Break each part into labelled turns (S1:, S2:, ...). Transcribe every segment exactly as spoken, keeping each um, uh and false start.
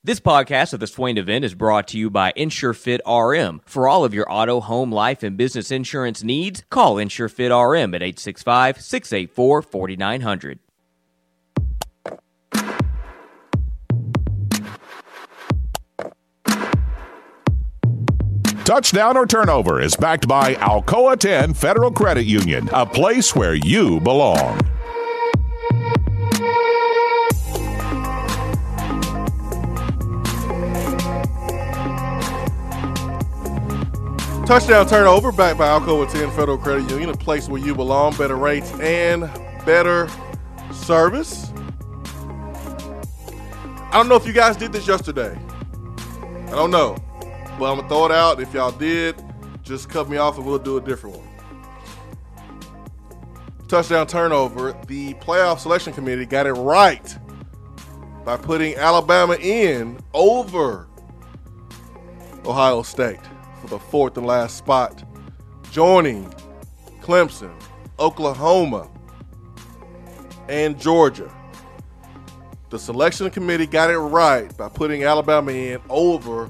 S1: This podcast of the Swain event is brought to you by InsureFit R M. For all of your auto, home, life, and business insurance needs, call InsureFit R M at eight six five, six eight four, four nine zero zero.
S2: Touchdown or Turnover is backed by Alcoa ten Federal Credit Union, a place where you belong.
S3: Touchdown Turnover backed by Alcoa ten Federal Credit Union, a place where you belong, better rates and better service. I don't know if you guys did this yesterday. I don't know. But I'm going to throw it out. If y'all did, just cut me off and we'll do a different one. Touchdown Turnover. The playoff selection committee got it right by putting Alabama in over Ohio State for the fourth and last spot, joining Clemson, Oklahoma, and Georgia. The selection committee got it right by putting Alabama in over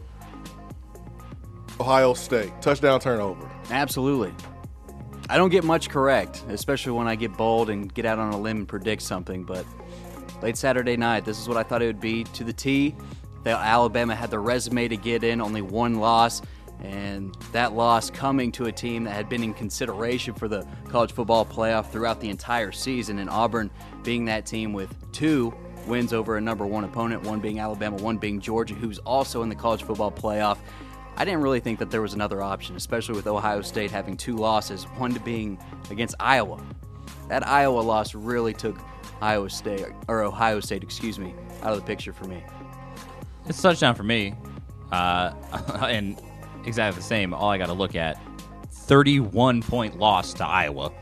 S3: Ohio State. Touchdown Turnover.
S4: Absolutely. I don't get much correct, especially when I get bold and get out on a limb and predict something, but late Saturday night, this is what I thought it would be to the T. That Alabama had the resume to get in, only one loss, and that loss coming to a team that had been in consideration for the college football playoff throughout the entire season, and Auburn being that team with two wins over a number one opponent, one being Alabama, one being Georgia, who's also in the college football playoff. I didn't really think that there was another option, especially with Ohio State having two losses, one being against Iowa. That Iowa loss really took Iowa State, or Ohio State, excuse me, out of the picture for me.
S5: It's a touchdown for me, uh, and exactly the same. All I got to look at, thirty-one point loss to Iowa.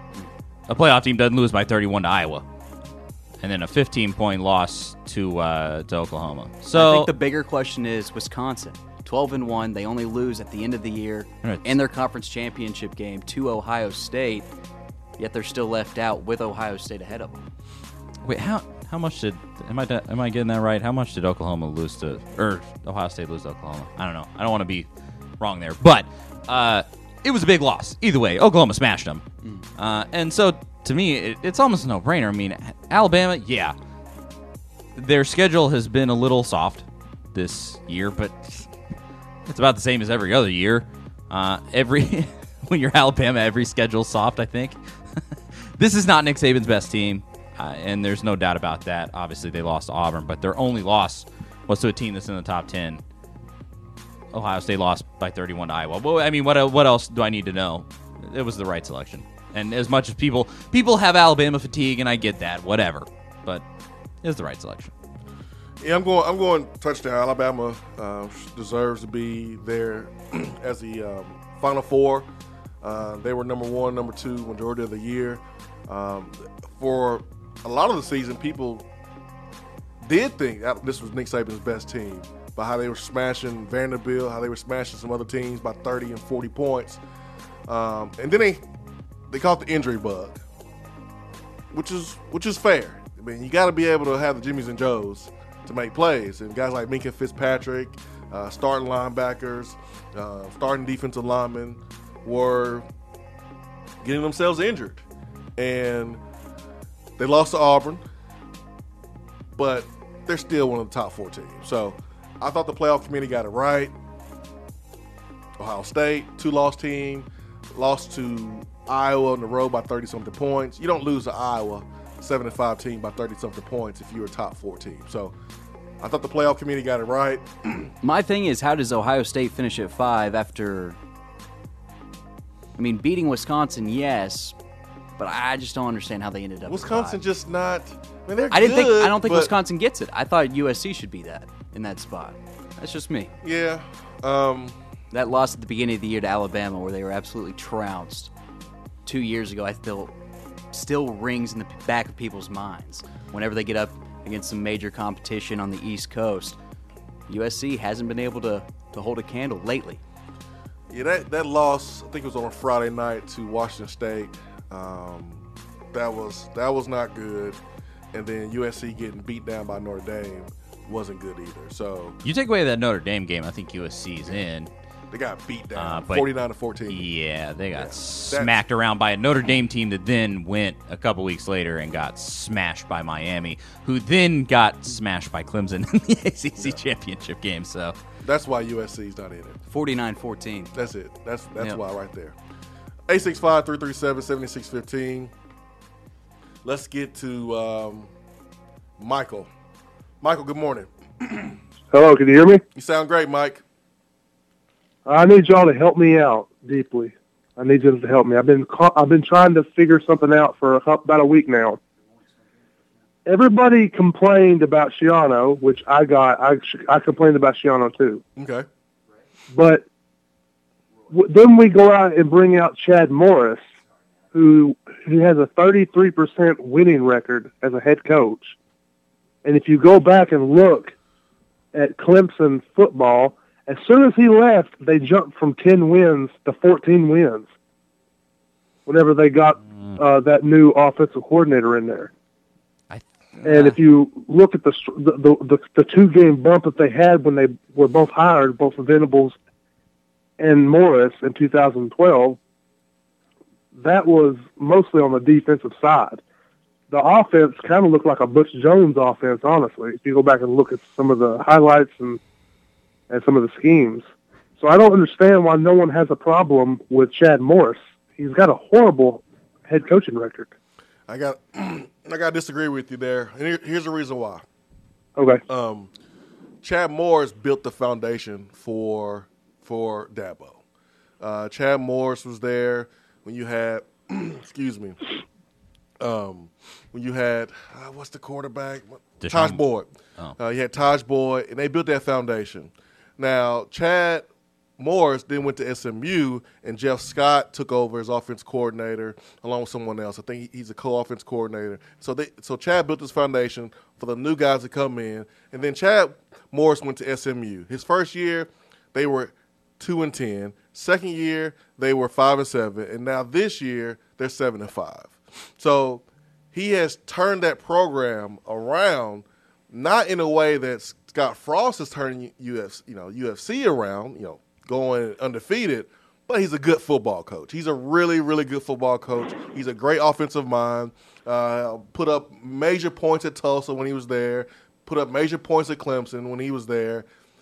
S5: A playoff team doesn't lose by thirty-one to Iowa. And then a fifteen point loss to uh, to Oklahoma. So
S4: I think the bigger question is Wisconsin. twelve and one, they only lose at the end of the year
S5: Right.
S4: in their conference championship game to Ohio State, yet they're still left out with Ohio State ahead of them.
S5: wait, how how much did am I am I getting that right? How much did Oklahoma lose to or Ohio State lose to Oklahoma? I don't know. I don't want to be wrong there, but uh, it was a big loss. Either way, Oklahoma smashed them, mm. uh, and so to me, it, it's almost a no-brainer. I mean, Alabama, yeah, their schedule has been a little soft this year, but it's about the same as every other year. Uh, every when you're Alabama, every schedule's soft, I think. This is not Nick Saban's best team, uh, and there's no doubt about that. Obviously, they lost to Auburn, but their only loss was to a team that's in the top ten. Ohio State lost by thirty-one to Iowa. Well, I mean, what what else do I need to know? It was the right selection. And as much as people people have Alabama fatigue, and I get that, whatever, but it was the right selection.
S3: Yeah, I'm going. I'm going touchdown. Alabama uh, deserves to be there as the um, Final Four. Uh, they were number one, number two, majority of the year. Um, for a lot of the season, people did think that this was Nick Saban's best team by how they were smashing Vanderbilt, how they were smashing some other teams by thirty and forty points. Um, and then they they caught the injury bug, which is which is fair. I mean, you got to be able to have the Jimmys and Joes to make plays. And guys like Minkah Fitzpatrick, uh, starting linebackers, uh, starting defensive linemen were getting themselves injured. And they lost to Auburn, but they're still one of the top four teams. So I thought the playoff committee got it right. Ohio State, two-loss team, lost to Iowa on the road by thirty-something points. You don't lose to Iowa, seven and five team by thirty-something points if you're a top four team. So I thought the playoff committee got it right.
S4: My thing is, how does Ohio State finish at five after, I mean, beating Wisconsin, yes, but I just don't understand how they ended up
S3: Wisconsin
S4: at five.
S3: just not, I mean, they're
S4: I didn't
S3: good,
S4: think, I don't think
S3: but,
S4: Wisconsin gets it. I thought U S C should be that, in that spot. That's just me.
S3: Yeah. Um,
S4: That loss at the beginning of the year to Alabama where they were absolutely trounced two years ago, I feel still rings in the back of people's minds. Whenever they get up against some major competition on the East Coast, U S C hasn't been able to, to hold a candle lately.
S3: Yeah, that, that loss, I think it was on a Friday night to Washington State. Um, that was that was not good. And then U S C getting beat down by Notre Dame wasn't good either. So
S5: You take away that Notre Dame game, I think U S C's in.
S3: they got beat down,
S5: Uh, but-
S3: forty-nine to fourteen.
S5: Yeah, they got
S3: Yeah.
S5: smacked around by a Notre Dame team that then went a couple weeks later and got smashed by Miami, who then got smashed by Clemson in the A C C championship game. So
S3: That's why U S C's not in it.
S4: forty-nine fourteen.
S3: That's it. That's that's
S4: Yep.
S3: why right there. eight six five, three three seven, seven six one five. Let's get to um, Michael. Michael, good morning.
S6: Hello, can you hear me?
S3: You sound great, Mike.
S6: I need y'all to help me out deeply. I need you to help me. I've been ca- I've been trying to figure something out for a, cou- about a week now. Everybody complained about Shiano, which I got. I I complained about Shiano too.
S3: Okay.
S6: But w- then we go out and bring out Chad Morris, who who has a thirty-three percent winning record as a head coach. And if you go back and look at Clemson football, as soon as he left, they jumped from ten wins to fourteen wins whenever they got uh, that new offensive coordinator in there.
S5: I,
S6: And if you look at the the, the, the two-game bump that they had when they were both hired, both Venables and Morris in two thousand twelve, that was mostly on the defensive side. The offense kind of looked like a Butch Jones offense, honestly, if you go back and look at some of the highlights and, and some of the schemes. So I don't understand why no one has a problem with Chad Morris. He's got a horrible head coaching record.
S3: I got I got to disagree with you there. And here, here's the reason why.
S6: Okay.
S3: Um, Chad Morris built the foundation for for Dabo. Uh, Chad Morris was there when you had, excuse me, um, when you had uh, what's the quarterback?
S5: Deshaun-
S3: Taj Boyd.
S5: Oh.
S3: Uh, you had Taj Boyd, and they built that foundation. Now Chad Morris then went to S M U, and Jeff Scott took over as offense coordinator along with someone else. I think he's a co-offense coordinator. So they, so Chad built this foundation for the new guys to come in, and then Chad Morris went to S M U. His first year, they were two and ten. Second year, they were five and seven, and now this year they're seven and five. So he has turned that program around, not in a way that Scott Frost is turning U F, you know, U F C around, you know, going undefeated, but he's a good football coach. He's a really, really good football coach. He's a great offensive mind. Uh, put up major points at Tulsa when he was there. Put up major points at Clemson when he was there.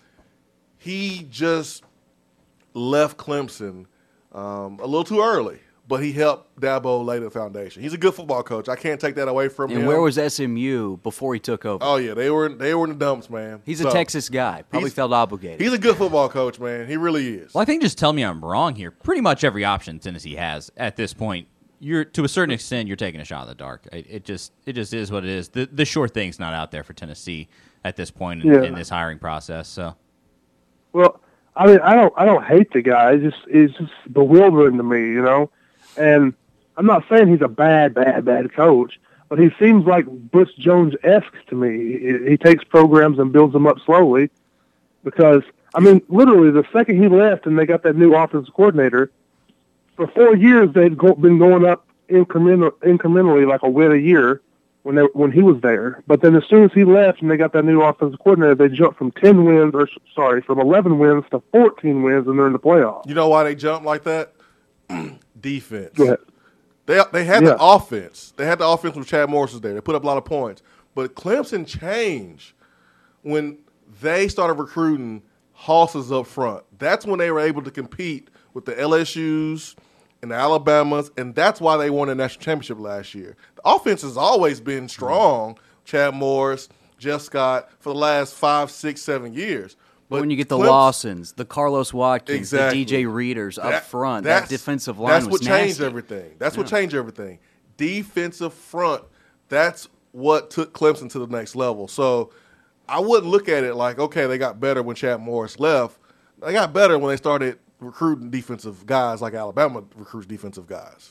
S3: He just left Clemson um, a little too early, but he helped Dabo lay the foundation. He's a good football coach. I can't take that away from him.
S4: And where was S M U before he took over?
S3: Oh yeah, they were they were in the dumps, man.
S4: He's
S3: So,
S4: a Texas guy. Probably
S3: he's-
S4: felt obligated.
S3: He's a good football coach, man. He really is.
S5: well, I think just tell me I'm wrong here. Pretty much every option Tennessee has at this point, you're to a certain extent you're taking a shot in the dark. It, it just it just is what it is. The the sure thing's not out there for Tennessee at this point in,
S6: Yeah.
S5: in this hiring process. So
S6: Well, I mean, I don't, I don't hate the guy. It's just, it's just bewildering to me, you know. And I'm not saying he's a bad, bad, bad coach, but he seems like Butch Jones-esque to me. He, he takes programs and builds them up slowly. Because I mean, literally, the second he left and they got that new offensive coordinator, for four years they'd go, been going up incremental, incrementally, like a win a year when they, when he was there. But then as soon as he left and they got that new offensive coordinator, they jumped from ten wins, or sorry, from eleven wins to fourteen wins, and they're in the playoffs.
S3: You know why they jumped like that? Defense.
S6: Go ahead.
S3: They they had
S6: Yeah.
S3: the offense. They had the offense when Chad Morris was there. They put up a lot of points. But Clemson changed when they started recruiting hosses up front. That's when they were able to compete with the L S Us and the Alabamas, and that's why they won the national championship last year. The offense has always been strong. Chad Morris, Jeff Scott, for the last five, six, seven years.
S4: But when you get the
S3: Clemson-
S4: Lawsons, the Carlos Watkins,
S3: Exactly.
S4: the D J Readers up
S3: That-
S4: front, that
S3: that's-
S4: defensive line
S3: That's
S4: was
S3: what changed
S4: nasty.
S3: everything. That's what changed everything. Defensive front. That's what took Clemson to the next level. So I wouldn't look at it like, okay, they got better when Chad Morris left. They got better when they started recruiting defensive guys like Alabama recruits defensive guys.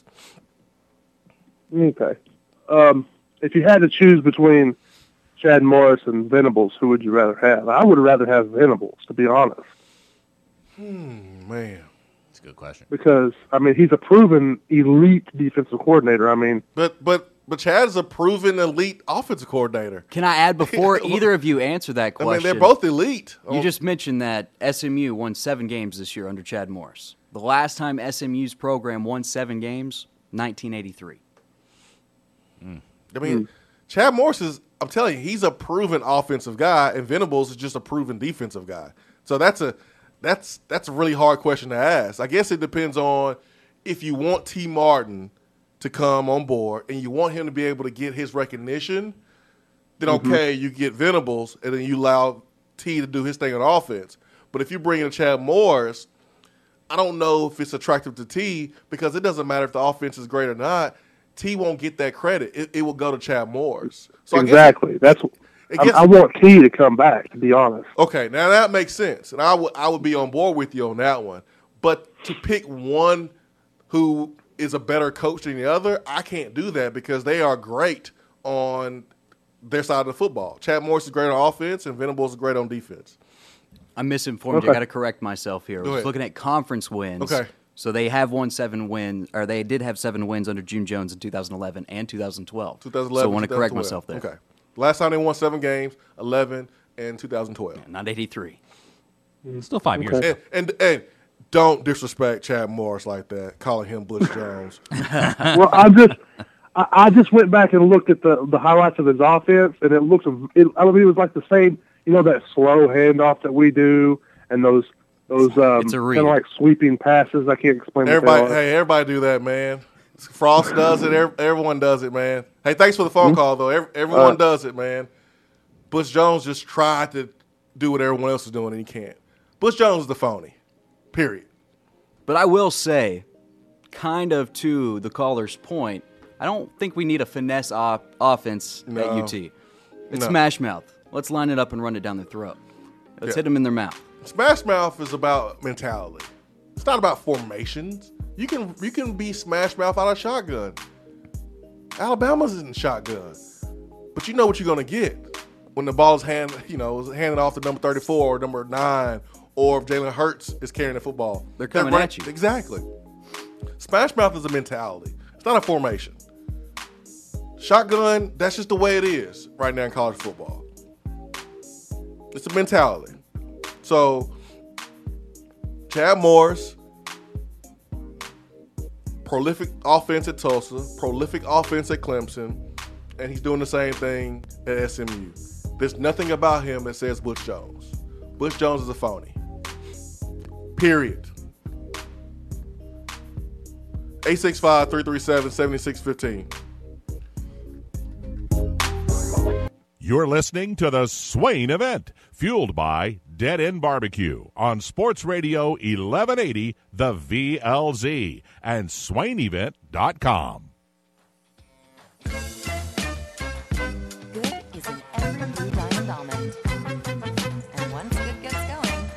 S6: Okay. Um, if you had to choose between Chad Morris and Venables, who would you rather have? I would rather have Venables, to be honest,
S3: Man.
S5: it's a good question.
S6: because I mean he's a proven elite defensive coordinator. I mean,
S3: But but but Chad is a proven elite offensive coordinator.
S4: Can I add before either of you answer that question?
S3: I mean, they're both elite.
S4: You just mentioned that S M U won seven games this year under Chad Morris. The last time S M U's program won seven games, nineteen eighty-three.
S3: Mm. I mean, mm. Chad Morris is, I'm telling you, he's a proven offensive guy, and Venables is just a proven defensive guy. So that's a that's that's a really hard question to ask. I guess it depends on if you want T. Martin to come on board and you want him to be able to get his recognition, then okay, mm-hmm. you get Venables, and then you allow T to do his thing on offense. But if you bring in Chad Morris, I don't know if it's attractive to T, because it doesn't matter if the offense is great or not. T won't get that credit. It, it will go to Chad Morris. So
S6: exactly.
S3: I
S6: That's I, gets, I want T to come back, to be honest.
S3: Okay, now that makes sense, and I would I would be on board with you on that one. But to pick one who is a better coach than the other, I can't do that, because they are great on their side of the football. Chad Morris is great on offense, and Venables is great on defense.
S4: I'm misinformed. Okay. I got to correct myself here. I was looking at conference wins.
S3: Okay.
S4: So they have won seven wins, or they did have seven wins under June Jones in two thousand eleven and two thousand twelve.
S3: twenty eleven,
S4: so I want to correct myself there.
S3: Okay. Last time they won seven games, eleven and two thousand twelve.
S4: Yeah, not eighty-three.
S5: Still five
S6: okay.
S5: years.
S3: And, and and don't disrespect Chad Morris like that, calling him Butch Jones.
S6: Well, I just I, I just went back and looked at the the highlights of his offense, and it looks. It, I mean, it was like the same. You know, that slow handoff that we do, and those. Those um, kind of like sweeping passes. I can't explain.
S3: Everybody,
S6: what they are.
S3: hey, everybody do that, man. Frost does it. Everyone does it, man. Hey, thanks for the phone mm-hmm. call, though. Everyone uh, does it, man. Butch Jones just tried to do what everyone else is doing, and he can't. Butch Jones is the phony. Period.
S4: But I will say, kind of to the caller's point, I don't think we need a finesse op- offense
S3: no.
S4: at U T. It's
S3: no.
S4: smash mouth. Let's line it up and run it down their throat. Let's yeah. hit them in their mouth.
S3: Smash mouth is about mentality. It's not about formations. You can you can be smash mouth out of shotgun. Alabama's isn't shotgun, but you know what you're gonna get when the ball is hand you know handed off to number thirty-four or number nine, or if Jalen Hurts is carrying the football.
S4: They're coming
S3: right,
S4: at you.
S3: Exactly. Smash mouth is a mentality. It's not a formation. Shotgun, that's just the way it is right now in college football. It's a mentality. So, Chad Morris, prolific offense at Tulsa, prolific offense at Clemson, and he's doing the same thing at S M U. There's nothing about him that says Butch Jones. Butch Jones is a phony. Period. eight six five, three three seven, seven six one five.
S2: You're listening to the Swain Event, fueled by Dead End Barbecue on Sports Radio eleven eighty, the V L Z, and swain event dot com.
S7: Good is in every blue diamond almond. And once good gets going.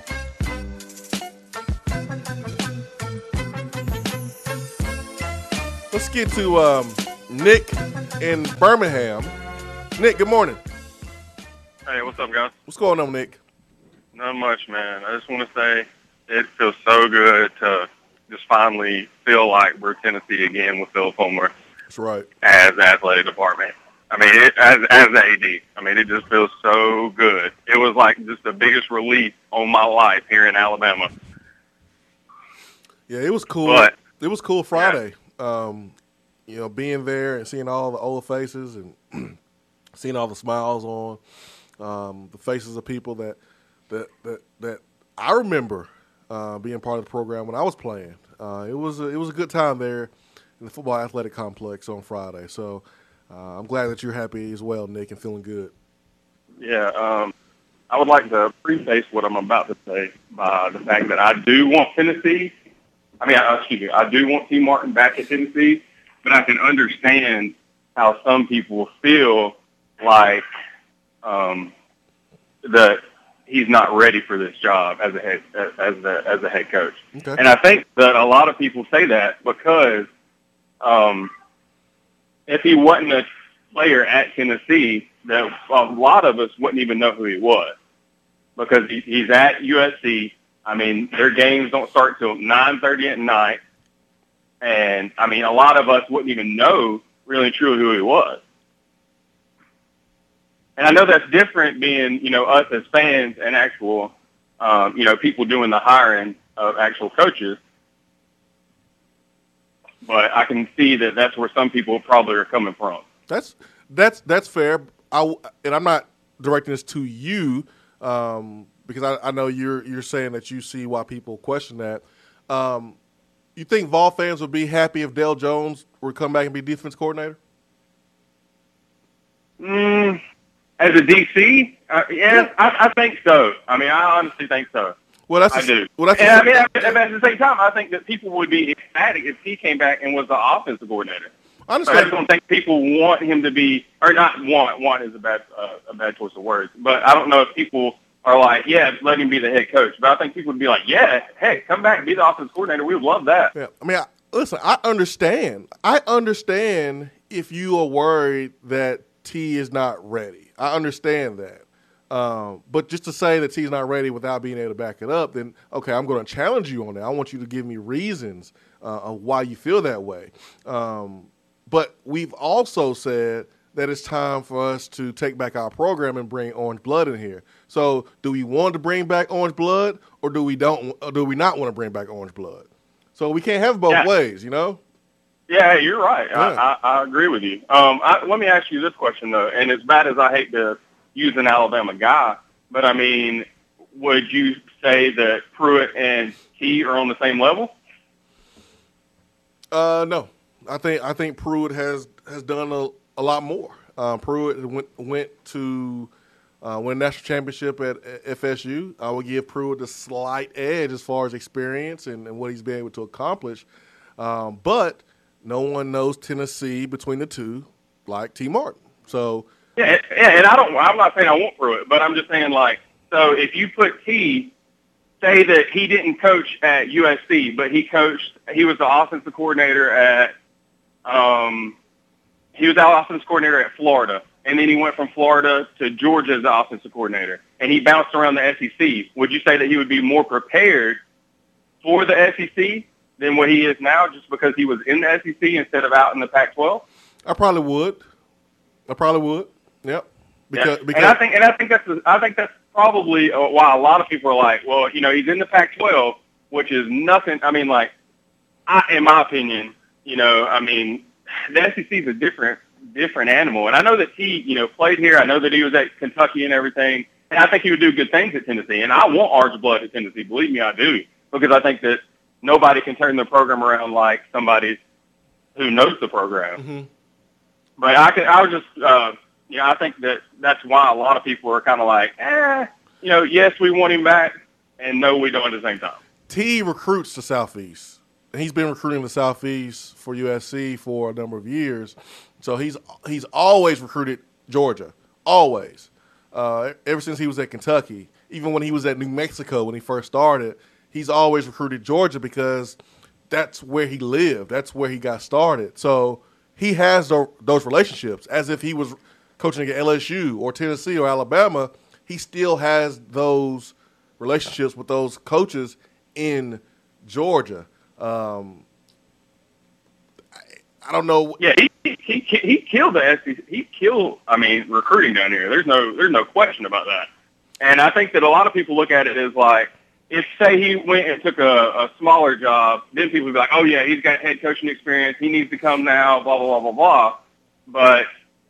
S3: Let's get to um, Nick in Birmingham. Nick, good morning.
S8: Hey, what's up, guys?
S3: What's going on, Nick?
S8: Not much, man. I just want to say it feels so good to just finally feel like we're Tennessee again with Phil Fulmer.
S3: That's right.
S8: As the athletic department. I mean, it, as as the A D. I mean, it just feels so good. It was like just the biggest relief on my life here in Alabama.
S3: Yeah, it was cool.
S8: But,
S3: it was cool Friday. Yeah. Um, you know, being there and seeing all the old faces and seeing all the smiles on um, the faces of people that that that, that I remember uh, being part of the program when I was playing. Uh, it was a, it was a good time there in the football athletic complex on Friday. So uh, I'm glad that you're happy as well, Nick, and feeling good.
S8: Yeah, um, I would like to preface what I'm about to say by the fact that I do want Tennessee. I mean, uh, excuse me, I do want T. Martin back at Tennessee, but I can understand how some people feel like um, that he's not ready for this job as a head as a as a head coach.
S3: Okay.
S8: And I think that a lot of people say that because um, if he wasn't a player at Tennessee, that a lot of us wouldn't even know who he was because he, he's at U S C. I mean, their games don't start till nine thirty at night, and I mean, a lot of us wouldn't even know really and truly who he was. And I know that's different being, you know, us as fans and actual, um, you know, people doing the hiring of actual coaches. But I can see that that's where some people probably are coming from.
S3: That's that's that's fair. I, and I'm not directing this to you um, because I, I know you're you're saying that you see why people question that. Um, you think Vol fans would be happy if Dale Jones were to come back and be defense coordinator?
S8: Mm, as a D C, uh, yeah, I, I think so. I mean, I honestly think so.
S3: Well, that's
S8: I
S3: a,
S8: do.
S3: Well, that's
S8: and
S3: a,
S8: I mean, at, at the same time, I think that people would be ecstatic if he came back and was the offensive coordinator.
S3: I
S8: I
S3: understand.
S8: just don't think people want him to be, or not want. Want is a bad uh, a bad choice of words. But I don't know if people are like, yeah, let him be the head coach. But I think people would be like, yeah, hey, come back and be the offensive coordinator. We would love that.
S3: Yeah, I mean, I, listen, I understand. I understand if you are worried that T is not ready. I understand that. Um, but just to say that T's not ready without being able to back it up, then, okay, I'm going to challenge you on that. I want you to give me reasons uh, of why you feel that way. Um, but we've also said that it's time for us to take back our program and bring Orange Blood in here. So do we want to bring back Orange Blood or do we don't? Or do we not want to bring back Orange Blood? So we can't have it both
S8: Yeah.
S3: ways, you know?
S8: Yeah, you're right.
S3: Yeah.
S8: I, I, I agree with you. Um, I, let me ask you this question, though, and as bad as I hate to use an Alabama guy, but, I mean, would you say that Pruitt and T are on the same level?
S3: Uh, no. I think I think Pruitt has, has done a, a lot more. Um, Pruitt went went to uh, win a national championship at F S U. I would give Pruitt a slight edge as far as experience and, and what he's been able to accomplish. Um, but no one knows Tennessee between the two like T. Martin. So
S8: Yeah, yeah, and I don't. I'm not saying I want Pruitt, but I'm just saying, like, so if you put T, say that he didn't coach at U S C, but he coached, he was the offensive coordinator at, um, he was the offensive coordinator at Florida, and then he went from Florida to Georgia as the offensive coordinator, and he bounced around the S E C. Would you say that he would be more prepared for the S E C than what he is now, just because he was in the S E C instead of out in the Pac twelve?
S3: I probably would. I probably would. Yep. Because,
S8: yeah.
S3: because
S8: and I think and I think that's I think that's probably uh, why a lot of people are like, well, you know, he's in the Pac twelve, which is nothing. I mean, like, I, in my opinion, you know, I mean, the S E C is a different different animal, and I know that he, you know, played here. I know that he was at Kentucky and everything, and I think he would do good things at Tennessee. And I want Orange Blood at Tennessee. Believe me, I do, because I think that nobody can turn the program around like somebody who knows the program.
S3: mm-hmm.
S8: But I could, I was just. Uh, Yeah, I think that that's why a lot of people are kind of like, eh, you know, yes, we want him back, and no, we don't at the same time.
S3: T recruits the Southeast, and he's been recruiting the Southeast for U S C for a number of years. So he's he's always recruited Georgia, always. Uh, ever since he was at Kentucky, even when he was at New Mexico when he first started, he's always recruited Georgia because that's where he lived. That's where he got started. So he has those relationships as if he was coaching at L S U or Tennessee or Alabama. He still has those relationships with those coaches in Georgia. Um, I, I don't know.
S8: Yeah, he, he he he killed the S E C. He killed, I mean, recruiting down here. There's no there's no question about that. And I think that a lot of people look at it as like, if say he went and took a, a smaller job, then people would be like, oh yeah, he's got head coaching experience. He needs to come now. Blah blah blah blah blah. But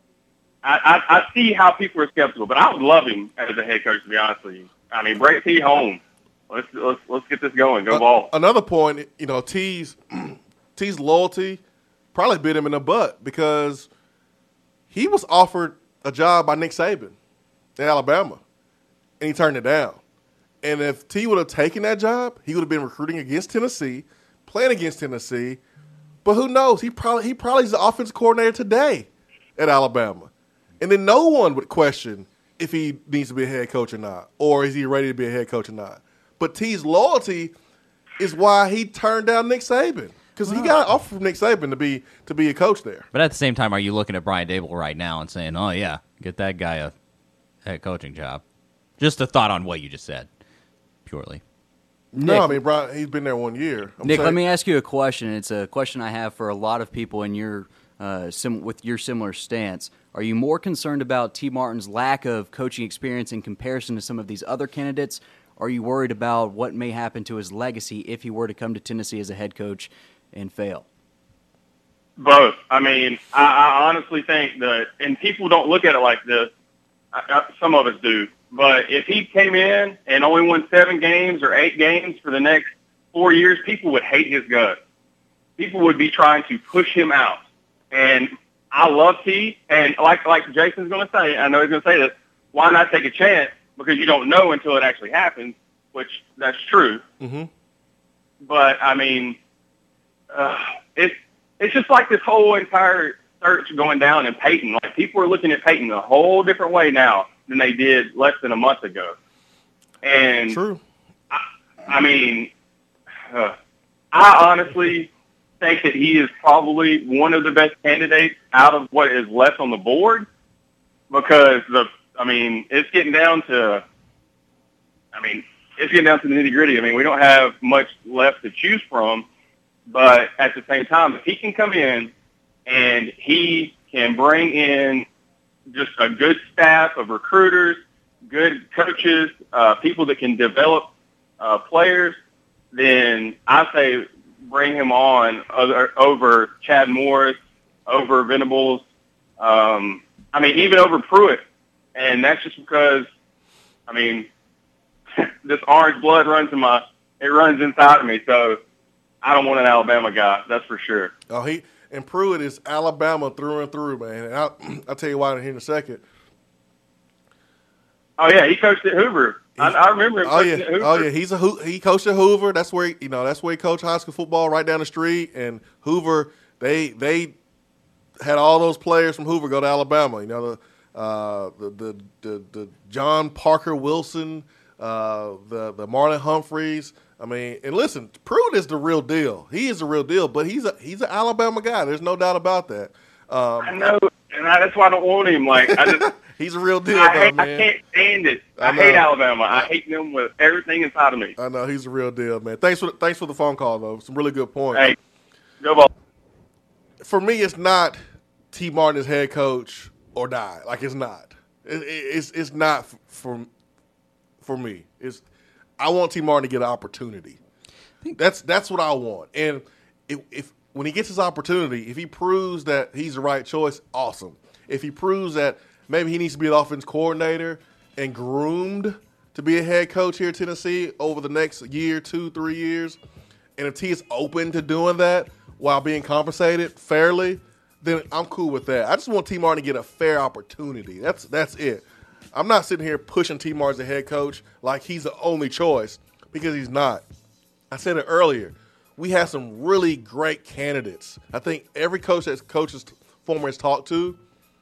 S8: I, I, I see how people are skeptical, but I would love him as a head coach, to be honest with you. I mean, break T home. Let's let's let's get this going. Go ball.
S3: Uh, another point, you know, T's T's loyalty probably bit him in the butt because he was offered a job by Nick Saban in Alabama, and he turned it down. And if T would have taken that job, he would have been recruiting against Tennessee, playing against Tennessee. But who knows? He probably he probably is the offensive coordinator today at Alabama. And then no one would question if he needs to be a head coach or not, or is he ready to be a head coach or not. But T's loyalty is why he turned down Nick Saban, because he got an offer from Nick Saban to be to be a coach there.
S5: But at the same time, are you looking at Brian Dable right now and saying, oh, yeah, get that guy a head coaching job? Just a thought on what you just said, purely.
S3: No,
S4: Nick,
S3: I mean, Brian, he's been there one year. I'm
S4: Nick,
S3: saying,
S4: let me ask you a question. It's a question I have for a lot of people in your uh, sim- with your similar stance. Are you more concerned about T. Martin's lack of coaching experience in comparison to some of these other candidates? Or are you worried about what may happen to his legacy if he were to come to Tennessee as a head coach and fail?
S8: Both. I mean, I, I honestly think that, and people don't look at it like this. I, I, some of us do. But if he came in and only won seven games or eight games for the next four years, people would hate his guts. People would be trying to push him out. And I love T. And like like Jason's going to say, I know he's going to say this, why not take a chance? Because you don't know until it actually happens, which that's true.
S3: Mm-hmm.
S8: But, I mean, uh, it's, it's just like this whole entire search going down in Peyton. Like, people are looking at Peyton a whole different way now than they did less than a month ago. And,
S3: True.
S8: I, I mean, uh, I honestly think that he is probably one of the best candidates out of what is left on the board because the I mean, it's getting down to, I mean, it's getting down to the nitty gritty. I mean, we don't have much left to choose from, but at the same time, if he can come in and he can bring in just a good staff of recruiters, good coaches, uh, people that can develop uh, players, then I say bring him on other, over Chad Morris, over Venables, um, I mean, even over Pruitt. And that's just because, I mean, this orange blood runs in my, it runs inside of me. So I don't want an Alabama guy. That's for sure.
S3: Oh, he and Pruitt is Alabama through and through, man. And I'll, I'll tell you why in here in a second.
S8: Oh yeah, he coached at Hoover. I, I remember him.
S3: Oh yeah,
S8: at Hoover.
S3: oh yeah. He's a he coached at Hoover. That's where he, you know that's where he coached high school football right down the street. And Hoover, they they had all those players from Hoover go to Alabama. You know the. Uh, the, the the the John Parker Wilson, uh, the the Marlon Humphreys. I mean, and listen, Pruitt is the real deal. He is the real deal, but he's a he's an Alabama guy. There's no doubt about that. Um,
S8: I know, and I, that's why I don't want him. Like I just,
S3: he's a real deal,
S8: I,
S3: though,
S8: hate,
S3: man.
S8: I can't stand it. I,
S3: I
S8: hate
S3: know.
S8: Alabama. I hate them with everything inside of me.
S3: I know he's a real deal, man. Thanks for thanks for the phone call, though. Some really good points.
S8: Hey, go ball.
S3: For me, it's not T. Martin as head coach or die. Like it's not. It, it, it's it's not f- for for me. It's I want T. Martin to get an opportunity. That's that's what I want. And if, if when he gets his opportunity, if he proves that he's the right choice, awesome. If he proves that maybe he needs to be an offense coordinator and groomed to be a head coach here at Tennessee over the next year, two, three years, and if T is open to doing that while being compensated fairly, then I'm cool with that. I just want T. Martin to get a fair opportunity. That's that's it. I'm not sitting here pushing T. Martin as a head coach like he's the only choice because he's not. I said it earlier. We have some really great candidates. I think every coach that coaches former has talked to,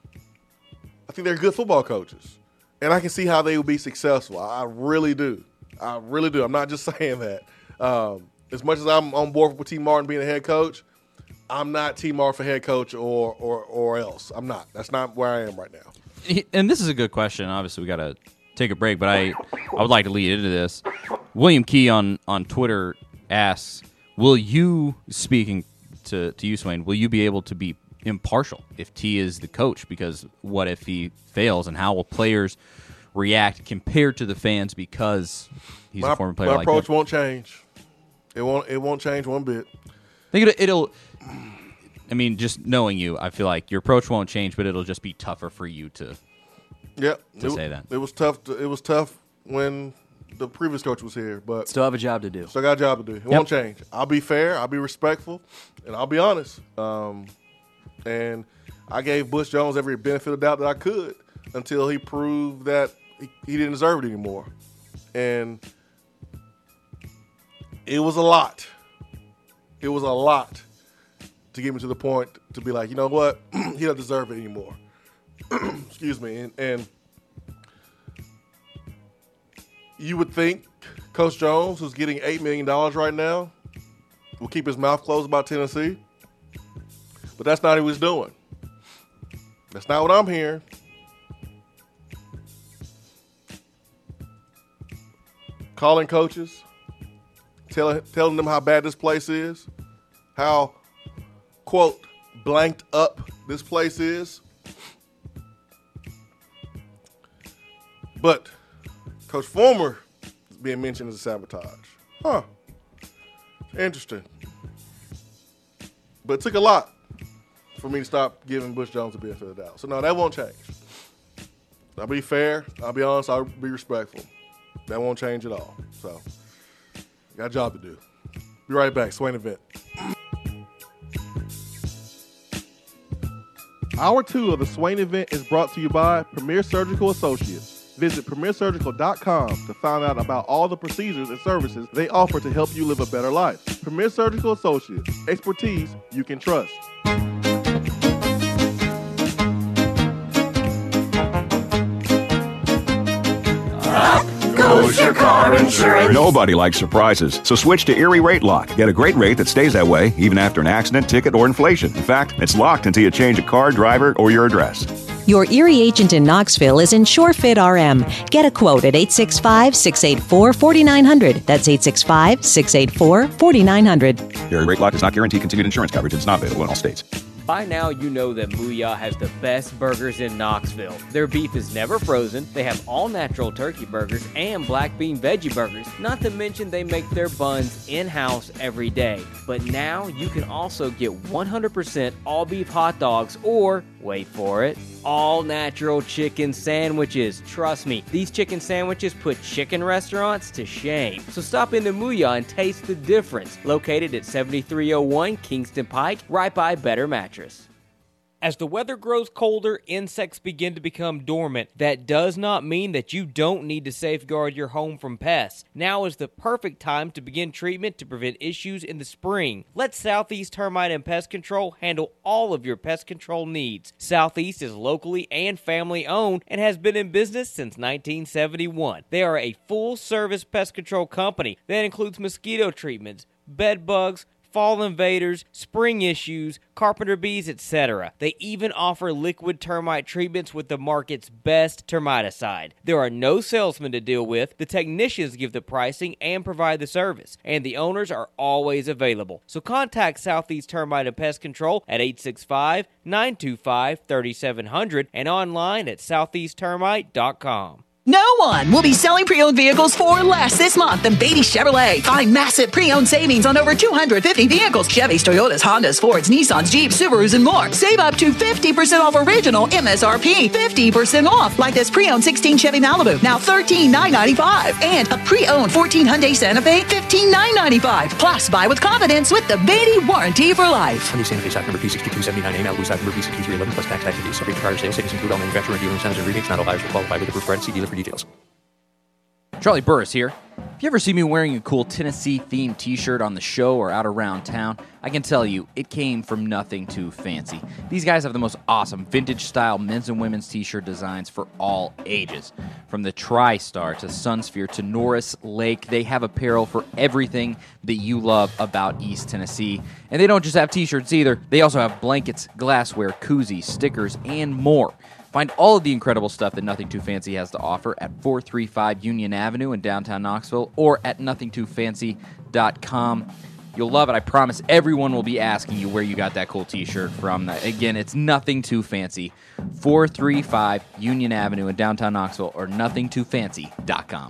S3: I think they're good football coaches. And I can see how they will be successful. I really do. I really do. I'm not just saying that. Um, as much as I'm on board with T. Martin being a head coach, I'm not T. Martin for head coach or, or or else. I'm not. That's not where I am right now.
S5: And this is a good question. Obviously, we got to take a break, but I I would like to lead into this. William Key on, on Twitter asks, will you, speaking to, to you, Swain, will you be able to be impartial if T is the coach? Because what if he fails, and how will players react compared to the fans because he's
S3: my,
S5: a former player
S3: my
S5: like
S3: approach
S5: that?
S3: won't change. It won't. It won't change one bit.
S5: I think it'll, it'll I mean, just knowing you, I feel like your approach won't change, but it'll just be tougher for you to
S3: Yep.
S5: to
S3: it,
S5: say that.
S3: It was tough. To, it was tough when the previous coach was here, but
S4: Still have a job to do.
S3: still got a job to do. It won't change. I'll be fair. I'll be respectful, and I'll be honest. Um, and I gave Butch Jones every benefit of the doubt that I could until he proved that he, he didn't deserve it anymore. And it was a lot. It was a lot to get me to the point to be like, you know what? He doesn't deserve it anymore. Excuse me. And, and you would think Coach Jones, who's getting eight million dollars right now, will keep his mouth closed about Tennessee. But that's not what he was doing. That's not what I'm hearing. Calling coaches, telling telling them how bad this place is, how, quote, blanked up this place is. But Coach Former is being mentioned as a sabotage. Huh. Interesting. But it took a lot for me to stop giving Butch Jones the benefit of the doubt. So, no, that won't change. I'll be fair. I'll be honest. I'll be respectful. That won't change at all. So, got a job to do. Be right back. Swain Event. Hour two of the Swain Event is brought to you by Premier Surgical Associates. Visit premier surgical dot com to find out about all the procedures and services they offer to help you live a better life. Premier Surgical Associates. Expertise you can trust.
S9: Goes your car insurance. Nobody likes surprises, so switch to Erie Rate Lock. Get a great rate that stays that way even after an accident, ticket, or inflation. In fact, it's locked until you change a car, driver, or your address.
S10: Your Erie agent in Knoxville is InsureFit R M. Get a quote at eight six five, six eight four, four nine zero zero. That's eight six five, six eight four, four nine zero zero.
S9: Erie Rate Lock does not guarantee continued insurance coverage. It's not available in all states.
S1: By now, you know that Mooyah has the best burgers in Knoxville. Their beef is never frozen, they have all-natural turkey burgers and black bean veggie burgers, not to mention they make their buns in-house every day. But now, you can also get one hundred percent all-beef hot dogs or, wait for it, all-natural chicken sandwiches. Trust me, these chicken sandwiches put chicken restaurants to shame. So stop into Mooyah and taste the difference. Located at seventy-three oh one Kingston Pike, right by Better Mattress. As the weather grows colder, insects begin to become dormant. That does not mean that you don't need to safeguard your home from pests. Now is the perfect time to begin treatment to prevent issues in the spring. Let Southeast Termite and Pest Control handle all of your pest control needs. Southeast is locally and family owned and has been in business since nineteen seventy-one. They are a full-service pest control company that includes mosquito treatments, bed bugs, fall invaders, spring issues, carpenter bees, et cetera. They even offer liquid termite treatments with the market's best termiticide. There are no salesmen to deal with. The technicians give the pricing and provide the service, and the owners are always available. So contact Southeast Termite and Pest Control at eight six five, nine two five, three seven zero zero and online at southeast termite dot com.
S11: No one will be selling pre-owned vehicles for less this month than Beatty Chevrolet. Find massive pre-owned savings on over two hundred fifty vehicles. Chevys, Toyotas, Hondas, Fords, Nissans, Jeeps, Subarus, and more. Save up to fifty percent off original M S R P. fifty percent off, like this pre-owned sixteen Chevy Malibu, now thirteen thousand nine hundred ninety-five dollars. And a pre-owned fourteen Hyundai Santa Fe, fifteen thousand nine hundred ninety-five dollars. Plus, buy with confidence with the Beatty warranty for life.
S12: Hyundai Santa Fe stock number P six two two seven nine A, Malibu stock number P six two three one one plus tax activities. Subject to prior sales, savings include all manufacturer and dealer incentives and rebates. Not all buyers will qualify with approved credit. See dealer for details.
S5: Charlie Burris here. If you ever see me wearing a cool Tennessee-themed t-shirt on the show or out around town, I can tell you, it came from nothing too fancy. These guys have the most awesome vintage-style men's and women's t-shirt designs for all ages. From the TriStar to Sunsphere to Norris Lake, they have apparel for everything that you love about East Tennessee. And they don't just have t-shirts either. They also have blankets, glassware, koozies, stickers, and more. Find all of the incredible stuff that Nothing Too Fancy has to offer at four thirty-five Union Avenue in downtown Knoxville or at nothing too fancy dot com. You'll love it. I promise everyone will be asking you where you got that cool t-shirt from. Again, it's Nothing Too Fancy. four thirty-five Union Avenue in downtown Knoxville or nothing too fancy dot com.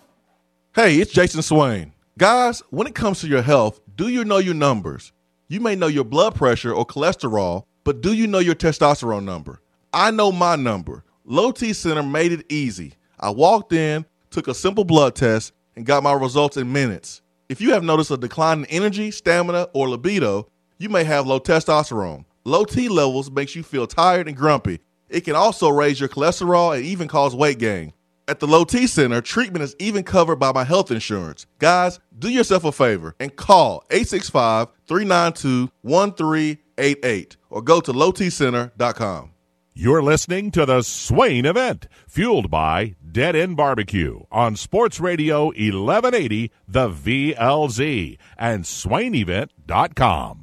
S3: Hey, it's Jason Swain. Guys, when it comes to your health, do you know your numbers? You may know your blood pressure or cholesterol, but do you know your testosterone number? I know my number. Low T Center made it easy. I walked in, took a simple blood test, and got my results in minutes. If you have noticed a decline in energy, stamina, or libido, you may have low testosterone. Low T levels makes you feel tired and grumpy. It can also raise your cholesterol and even cause weight gain. At the Low T Center, treatment is even covered by my health insurance. Guys, do yourself a favor and call eight six five, three nine two, one three eight eight or go to low t center dot com.
S2: You're listening to the Swain Event, fueled by Dead End Barbecue on Sports Radio eleven eighty, the V L Z, and swain event dot com.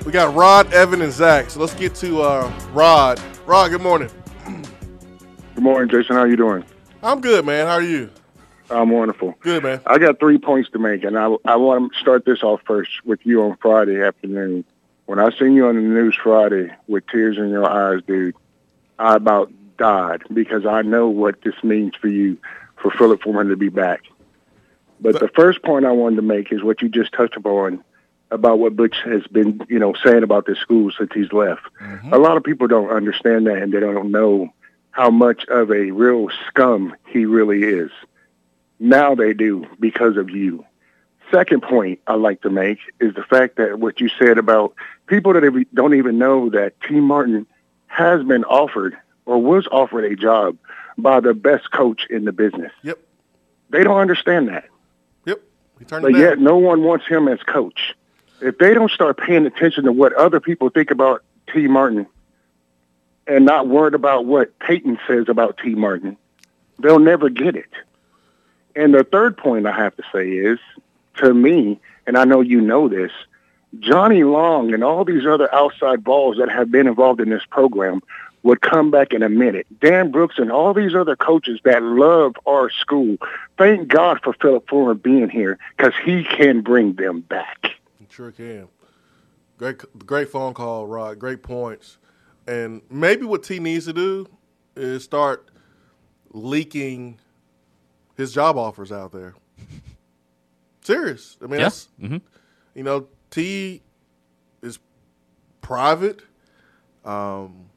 S3: We got Rod, Evan, and Zach. So let's get to uh, Rod. Rod, good morning.
S13: Good morning, Jason. How you doing?
S3: I'm good, man. How are you?
S13: I'm wonderful.
S3: Good, man.
S13: I got three points to make, and I, I want to start this off first with you on Friday afternoon. When I seen you on the news Friday with tears in your eyes, dude, I about died because I know what this means for you, for Phillip Foreman to be back. But, but the first point I wanted to make is what you just touched upon about what Butch has been, you know, saying about this school since he's left. Mm-hmm. A lot of people don't understand that, and they don't know how much of a real scum he really is. Now they do because of you. Second point I like to make is the fact that what you said about people that don't even know that T. Martin has been offered or was offered a job by the best coach in the business.
S3: Yep.
S13: They don't understand that.
S3: Yep. He turned
S13: but
S3: it down.
S13: Yet no one wants him as coach. If they don't start paying attention to what other people think about T. Martin and not worried about what Peyton says about T. Martin, they'll never get it. And the third point I have to say is, to me, and I know you know this, Johnny Long and all these other outside balls that have been involved in this program would come back in a minute. Dan Brooks and all these other coaches that love our school, thank God for Phillip Foreman being here because he can bring them back.
S3: Sure can. Great, great phone call, Rod. Great points. And maybe what T needs to do is start leaking his job offers out there. Serious. I mean,
S5: yeah.
S3: that's,
S5: mm-hmm.
S3: you know, T is private. Um,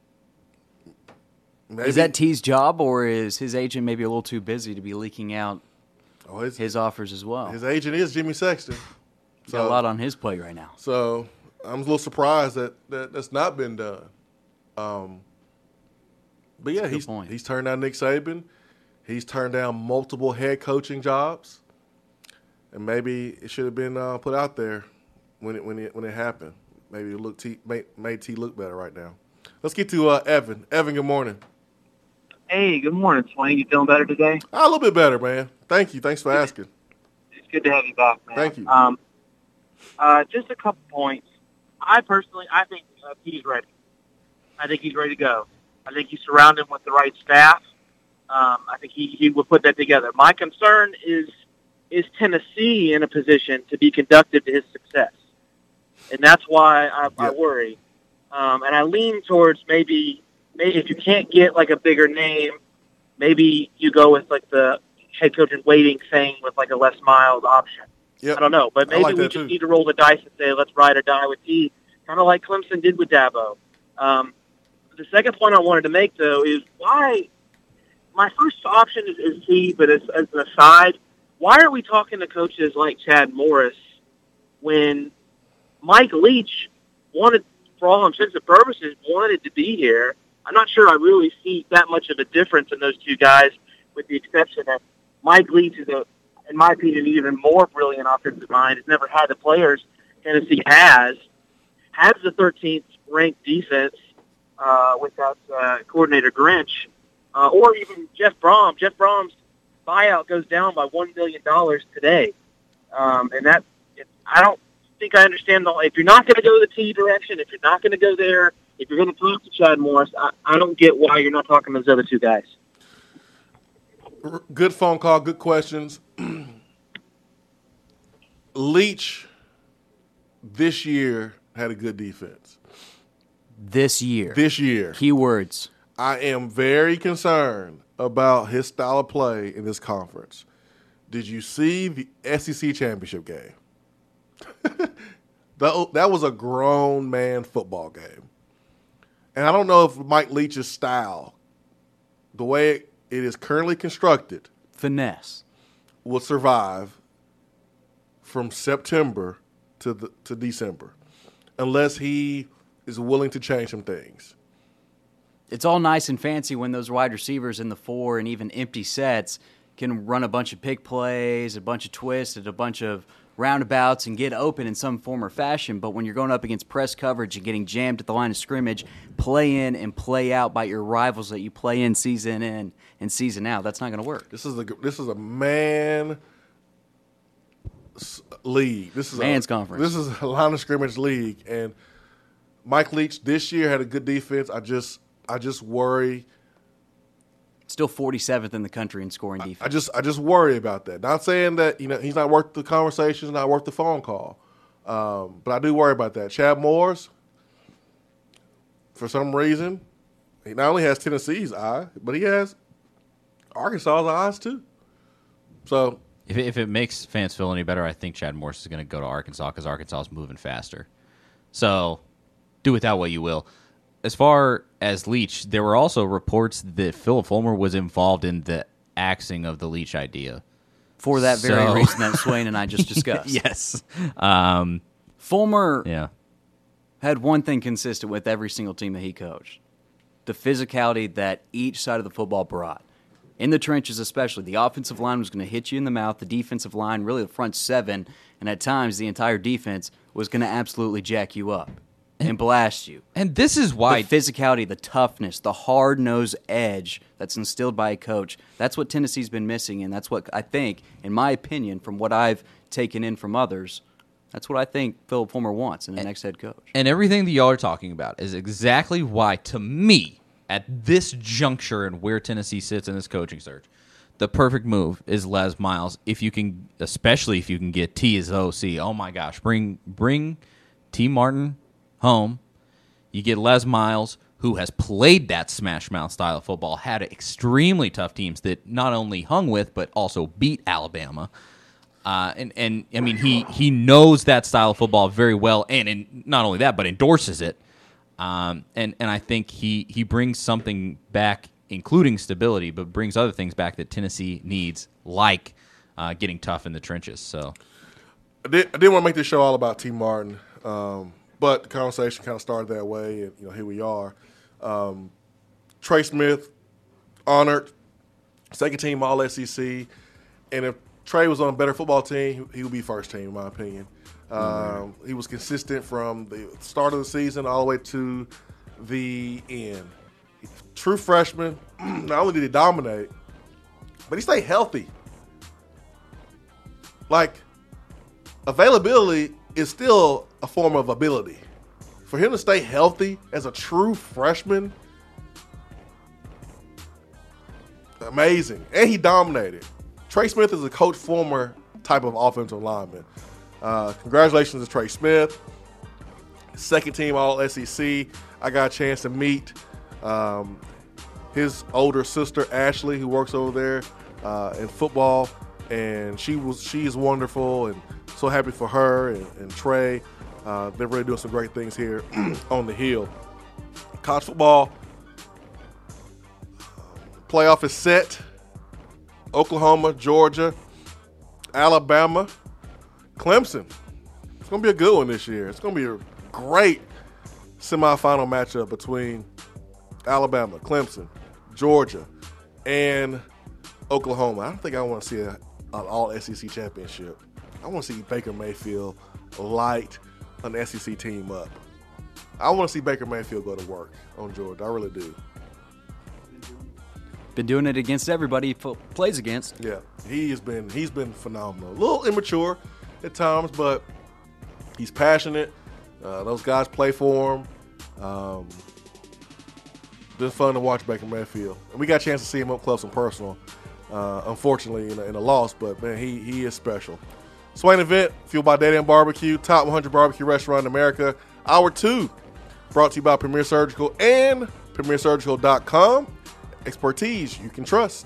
S3: maybe.
S4: Is that T's job, or is his agent maybe a little too busy to be leaking out
S3: oh, his,
S4: his offers as well?
S3: His agent is Jimmy Sexton.
S4: He's got a lot on his plate right now.
S3: So I'm a little surprised that, that that's not been done. Um, but yeah, he's
S4: point.
S3: he's turned down Nick Saban. He's turned down multiple head coaching jobs, and maybe it should have been uh, put out there when it when it when it happened. Maybe it looked T, made, made T look better right now. Let's get to uh, Evan. Evan, good morning.
S14: Hey, good morning, Swain. You feeling better today?
S3: Uh, a little bit better, man. Thank you. Thanks for asking.
S14: It's good to have you back, man.
S3: Thank you.
S14: Um, uh, just a couple points. I personally, I think uh, he's ready. I think he's ready to go. I think you surround him with the right staff. Um, I think he, he will put that together. My concern is is Tennessee in a position to be conducted to his success, and that's why I, I worry. Um, and I lean towards maybe maybe if you can't get like a bigger name, maybe you go with like the head coach in waiting thing with like a less mild option.
S3: Yep.
S14: I don't know, but maybe
S3: like
S14: we
S3: that
S14: just
S3: too.
S14: need to roll the dice and say let's ride or die with T, kind of like Clemson did with Dabo. Um, the second point I wanted to make though is why. My first option is, is T, but as, as an aside, why are we talking to coaches like Chad Morris when Mike Leach wanted, for all intents and purposes, wanted to be here? I'm not sure I really see that much of a difference in those two guys, with the exception that Mike Leach is, a, in my opinion, an even more brilliant offensive mind. Has never had the players Tennessee has. Has the thirteenth ranked defense uh, with that uh, coordinator Grinch. Uh, or even Jeff Brom. Jeff Brom's buyout goes down by one million dollars today. Um, and that, it, I don't think I understand. The, if you're not going to go the T direction, if you're not going to go there, if you're going to talk to Chad Morris, I, I don't get why you're not talking to those other two guys.
S3: Good phone call, good questions. Leach this year had a good defense.
S4: This year.
S3: This year.
S4: Keywords.
S3: I am very concerned about his style of play in this conference. Did you see the S E C championship game? that, that was a grown man football game. And I don't know if Mike Leach's style, the way it is currently constructed,
S4: finesse,
S3: will survive from September to the, to December, unless he is willing to change some things.
S4: It's all nice and fancy when those wide receivers in the four and even empty sets can run a bunch of pick plays, a bunch of twists, and a bunch of roundabouts and get open in some form or fashion. But when you're going up against press coverage and getting jammed at the line of scrimmage, play in and play out by your rivals that you play in season in and season out, that's not going to work.
S3: This is a this is a man s- league. This is
S4: Man's
S3: a,
S4: conference.
S3: This is a line of scrimmage league, and Mike Leach this year had a good defense. I just, I just worry.
S4: Still forty-seventh in the country in scoring defense.
S3: I just, I just worry about that. Not saying that you know he's not worth the conversation, not worth the phone call, um, but I do worry about that. Chad Morris, for some reason, he not only has Tennessee's eye, but he has Arkansas's eyes too. So
S5: if it, if it makes fans feel any better, I think Chad Morris is going to go to Arkansas because Arkansas is moving faster. So do with that what you will. As far as Leach, there were also reports that Philip Fulmer was involved in the axing of the Leach idea.
S4: For that very
S5: So-
S4: reason that Swain and I just discussed.
S5: Yes. Um,
S4: Fulmer
S5: yeah.
S4: had one thing consistent with every single team that he coached. The physicality that each side of the football brought. In the trenches especially, the offensive line was going to hit you in the mouth. The defensive line, really the front seven, and at times the entire defense was going to absolutely jack you up and blast you.
S5: And this is why
S4: the physicality, the toughness, the hard-nosed edge that's instilled by a coach, that's what Tennessee's been missing, and that's what I think, in my opinion, from what I've taken in from others, that's what I think Philip Fulmer wants in the next head coach.
S5: And everything that y'all are talking about is exactly why, to me, at this juncture and where Tennessee sits in this coaching search, the perfect move is Les Miles. If you can, especially if you can get T as O C. Oh my gosh, bring bring T Martin home. You get Les Miles, who has played that smash mouth style of football, had extremely tough teams that not only hung with but also beat Alabama. Uh, and and I mean he he knows that style of football very well, and, and not only that, but endorses it. Um, and, and I think he, he brings something back, including stability, but brings other things back that Tennessee needs, like uh, getting tough in the trenches. So,
S3: I, did, I didn't want to make this show all about T. Martin, um, but the conversation kind of started that way, and you know here we are. Um, Trey Smith, honored, second team All S E C, and if Trey was on a better football team, he would be first team, in my opinion. Um, he was consistent from the start of the season all the way to the end. True freshman. Not only did he dominate, but he stayed healthy. Like, availability is still a form of ability. For him to stay healthy as a true freshman, amazing. And he dominated. Trey Smith is a coach former type of offensive lineman. Uh, congratulations to Trey Smith. Second team All S E C. I got a chance to meet um, his older sister, Ashley, who works over there uh, in football. And she was she is wonderful, and so happy for her and, and Trey. Uh, they're really doing some great things here on the Hill. College football playoff is set. Oklahoma, Georgia, Alabama, Clemson. It's going to be a good one this year. It's going to be a great semifinal matchup between Alabama, Clemson, Georgia, and Oklahoma. I don't think I want to see a, an all S E C championship. I want to see Baker Mayfield light an S E C team up. I want to see Baker Mayfield go to work on Georgia. I really do.
S4: Been doing it against everybody he fo- plays against.
S3: Yeah, he has been he's been phenomenal. A little immature at times, but he's passionate. Uh, those guys play for him. Um, been fun to watch Baker Mayfield, and we got a chance to see him up close and personal. Uh, unfortunately, in a, in a loss, but man, he he is special. Swain Event, fueled by Dead End Barbecue, top one hundred barbecue restaurant in America. Hour two, brought to you by Premier Surgical and Premier Surgical dot com. Expertise you can trust.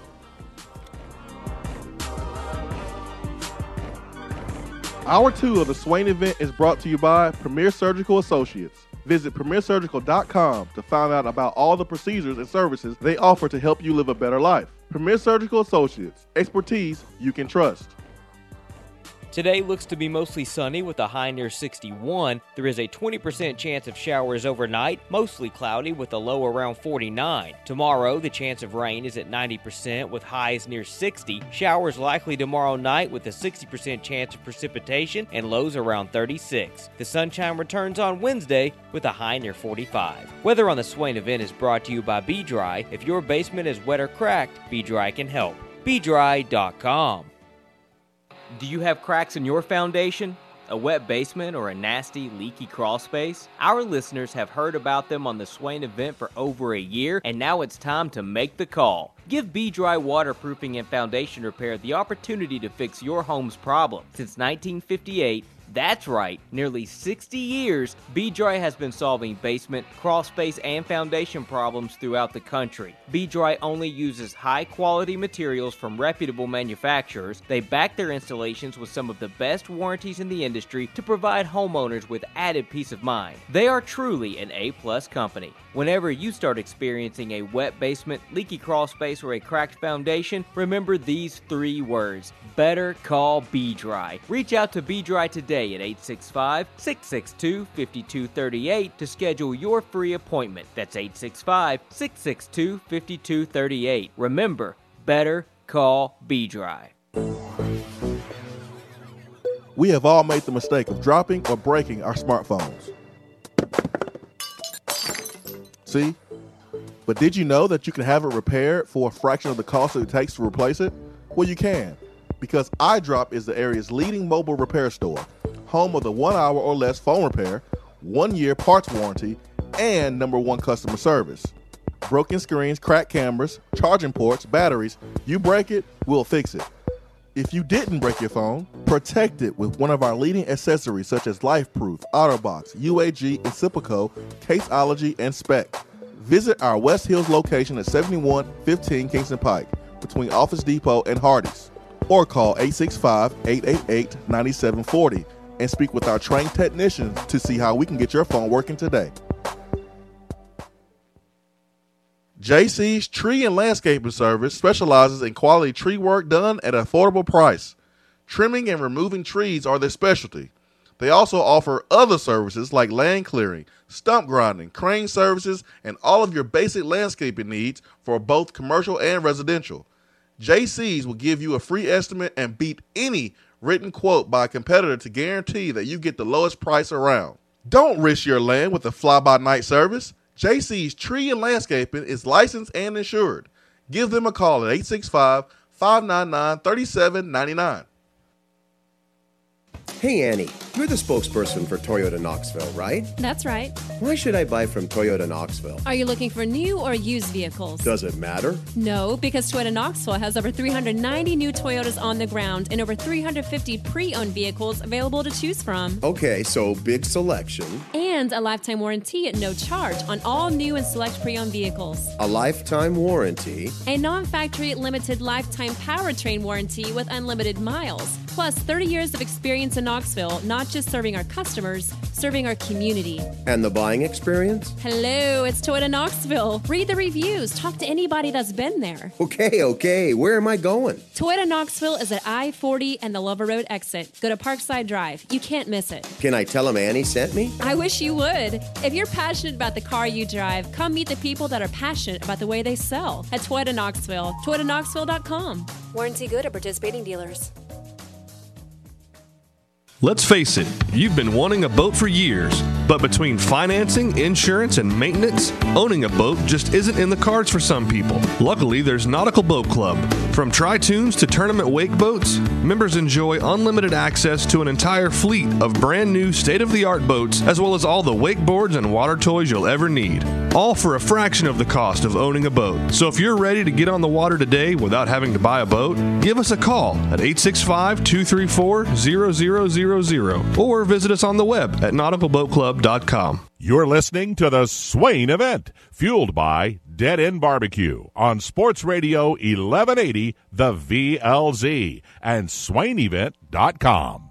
S3: Hour two of the Swain Event is brought to you by Premier Surgical Associates. Visit Premier Surgical dot com to find out about all the procedures and services they offer to help you live a better life. Premier Surgical Associates, expertise you can trust.
S1: Today looks to be mostly sunny with a high near sixty-one. There is a twenty percent chance of showers overnight, mostly cloudy with a low around forty-nine. Tomorrow, the chance of rain is at ninety percent with highs near sixty. Showers likely tomorrow night with a sixty percent chance of precipitation and lows around thirty-six. The sunshine returns on Wednesday with a high near forty-five. Weather on the Swain Event is brought to you by B-Dry. If your basement is wet or cracked, B-Dry can help. B Dry dot com. Do you have cracks in your foundation? A wet basement or a nasty, leaky crawl space? Our listeners have heard about them on the Swain event for over a year, and now it's time to make the call. Give B-Dry Waterproofing and Foundation Repair the opportunity to fix your home's problem. Since nineteen fifty-eight, that's right, nearly sixty years, B-Dry has been solving basement, crawl space, and foundation problems throughout the country. B-Dry only uses high-quality materials from reputable manufacturers. They back their installations with some of the best warranties in the industry to provide homeowners with added peace of mind. They are truly an A-plus company. Whenever you start experiencing a wet basement, leaky crawl space, or a cracked foundation, remember these three words: better call B-Dry. Reach out to B-Dry today at eight six five, six six two, five two three eight to schedule your free appointment. That's eight six five, six six two, five two three eight. Remember, better call B-Dry.
S3: We have all made the mistake of dropping or breaking our smartphones. See? But did you know that you can have it repaired for a fraction of the cost that it takes to replace it? Well, you can, because iDrop is the area's leading mobile repair store, home of the one hour or less phone repair, one year parts warranty, and number one customer service. Broken screens, cracked cameras, charging ports, batteries, you break it, we'll fix it. If you didn't break your phone, protect it with one of our leading accessories such as LifeProof, OtterBox, U A G, Incipico, Caseology, and Spec. Visit our West Hills location at seventy-one fifteen Kingston Pike between Office Depot and Hardee's, or call eight six five, eight eight eight, nine seven four zero and speak with our trained technicians to see how we can get your phone working today. J C's Tree and Landscaping Service specializes in quality tree work done at an affordable price. Trimming and removing trees are their specialty. They also offer other services like land clearing, stump grinding, crane services, and all of your basic landscaping needs for both commercial and residential. J C's will give you a free estimate and beat any written quote by a competitor to guarantee that you get the lowest price around. Don't risk your land with a fly-by-night service. J C's Tree and Landscaping is licensed and insured. Give them a call at eight six five, five nine nine, three seven nine nine.
S15: Hey Annie, you're the spokesperson for Toyota Knoxville, right?
S16: That's right.
S15: Why should I buy from Toyota Knoxville?
S16: Are you looking for new or used vehicles?
S15: Does it matter?
S16: No, because Toyota Knoxville has over three hundred ninety new Toyotas on the ground and over three hundred fifty pre-owned vehicles available to choose from.
S15: Okay, so big selection.
S16: And a lifetime warranty at no charge on all new and select pre-owned vehicles.
S15: A lifetime warranty.
S16: A non-factory limited lifetime powertrain warranty with unlimited miles. Plus thirty years of experience in Knoxville, not just serving our customers, serving our community.
S15: And the buying experience?
S16: Hello, it's Toyota Knoxville. Read the reviews. Talk to anybody that's been there.
S15: Okay, okay. Where am I going?
S16: Toyota Knoxville is at I forty and the Lover Road exit. Go to Parkside Drive. You can't miss it.
S15: Can I tell them Annie sent me?
S16: I wish you would. If you're passionate about the car you drive, come meet the people that are passionate about the way they sell at Toyota Knoxville. Toyota Knoxville dot com.
S7: Warranty good at participating dealers.
S17: Let's face it, you've been wanting a boat for years, but between financing, insurance, and maintenance, owning a boat just isn't in the cards for some people. Luckily, there's Nautical Boat Club. From tri-tunes to tournament wake boats, members enjoy unlimited access to an entire fleet of brand new state-of-the-art boats, as well as all the wakeboards and water toys you'll ever need. All for a fraction of the cost of owning a boat. So if you're ready to get on the water today without having to buy a boat, give us a call at eight six five, two three four, zero zero zero zero or visit us on the web at nautical boat club dot com.
S2: You're listening to the Swain Event, fueled by Dead End Barbecue on Sports Radio eleven eighty, the V L Z, and swain event dot com.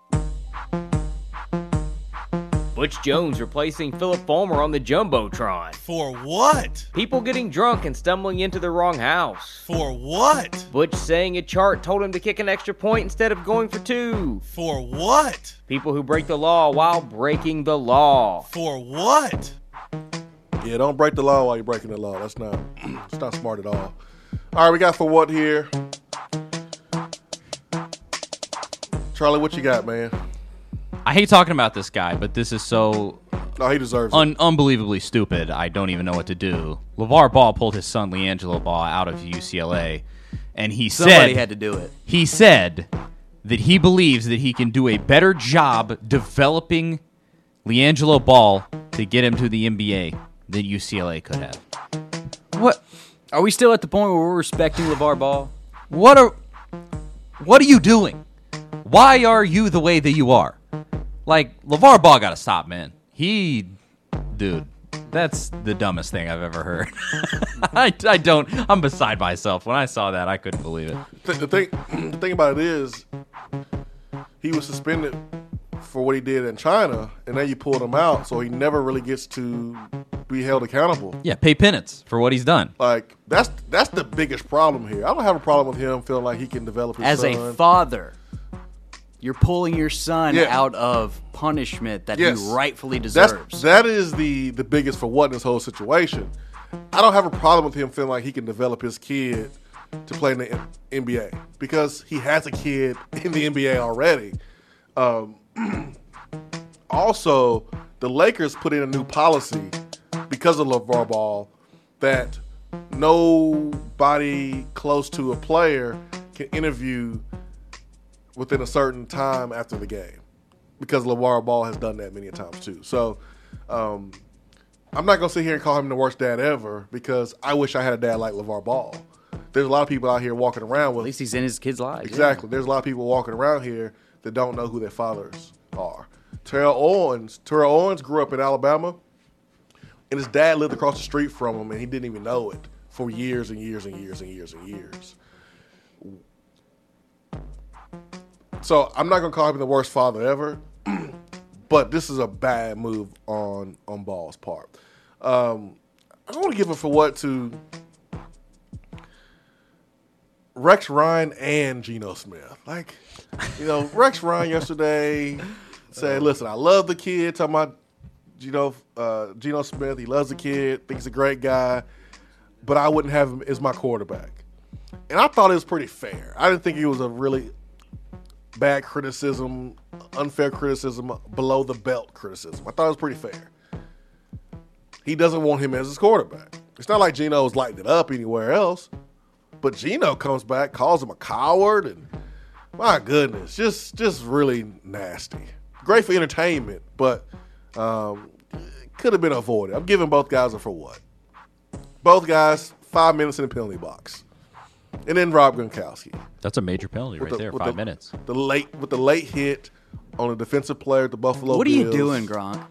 S1: Butch Jones replacing Philip Fulmer on the Jumbotron.
S18: For what?
S1: People getting drunk and stumbling into the wrong house.
S18: For what?
S1: Butch saying a chart told him to kick an extra point instead of going for two.
S18: For what?
S1: People who break the law while breaking the law.
S18: For what?
S3: Yeah, don't break the law while you're breaking the law. That's not, it's not smart at all. All right, we got for what here? Charlie, what you got, man?
S5: I hate talking about this guy, but this is so
S3: no, he deserves
S5: un-
S3: it.
S5: unbelievably stupid. I don't even know what to do. LeVar Ball pulled his son LiAngelo Ball out of U C L A, and he
S4: Somebody
S5: said
S4: had to do it.
S5: He said that he believes that he can do a better job developing LiAngelo Ball to get him to the N B A than U C L A could have.
S4: What? Are we still at the point where we're respecting LeVar Ball?
S5: What are What are you doing? Why are you the way that you are? Like, LeVar Ball got to stop, man. He, dude, that's the dumbest thing I've ever heard. I, I don't, I'm beside myself. When I saw that, I couldn't believe it.
S3: The, the thing, the thing about it is, he was suspended for what he did in China, and then you pulled him out, so he never really gets to be held accountable.
S5: Yeah, pay penance for what he's done.
S3: Like, that's that's the biggest problem here. I don't have a problem with him feeling like he can develop his
S4: As
S3: son.
S4: a father, you're pulling your son
S3: Yeah.
S4: out of punishment that
S3: Yes.
S4: he rightfully
S3: That's,
S4: deserves.
S3: that is the, the biggest for what in this whole situation. I don't have a problem with him feeling like he can develop his kid to play in the N B A because he has a kid in the N B A already. Um, also, the Lakers put in a new policy because of LeVar Ball that nobody close to a player can interview within a certain time after the game because LeVar Ball has done that many times too. So um, I'm not going to sit here and call him the worst dad ever because I wish I had a dad like LeVar Ball. There's a lot of people out here walking around with...
S4: At least he's in his kids' lives.
S3: Exactly. There's a lot of people walking around here that don't know who their fathers are. Terrell Owens, Terrell Owens grew up in Alabama, and his dad lived across the street from him, and he didn't even know it for years and years and years and years and years. So I'm not going to call him the worst father ever, but this is a bad move on, on Ball's part. Um, I want to give it for what to Rex Ryan and Geno Smith. Like, you know, Rex Ryan yesterday said, listen, I love the kid, talking about Geno, uh, Geno Smith. He loves the kid, thinks he's a great guy, but I wouldn't have him as my quarterback. And I thought it was pretty fair. I didn't think it was a really bad criticism, unfair criticism, below the belt criticism. I thought it was pretty fair. He doesn't want him as his quarterback. It's not like Geno's lighting it up anywhere else, but Geno comes back, calls him a coward, and my goodness, just just really nasty. Great for entertainment, but um, could have been avoided. I'm giving both guys a for what. Both guys, five minutes in the penalty box. And then Rob Gronkowski.
S5: That's a major penalty right
S3: the,
S5: there, five
S3: the,
S5: minutes.
S3: The late with the late hit on a defensive player at the Buffalo
S4: What are
S3: Bills.
S4: you doing, Gronk?